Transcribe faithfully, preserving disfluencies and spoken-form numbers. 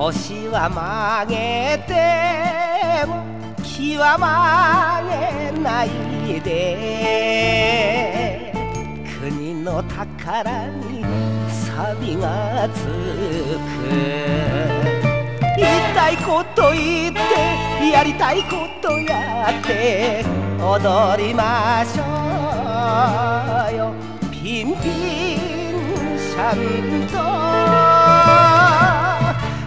腰は曲げても気は曲げないで、国の宝に錆がつく。言いたいこと言ってやりたいことやって踊りましょうよ。ピンピンシャンと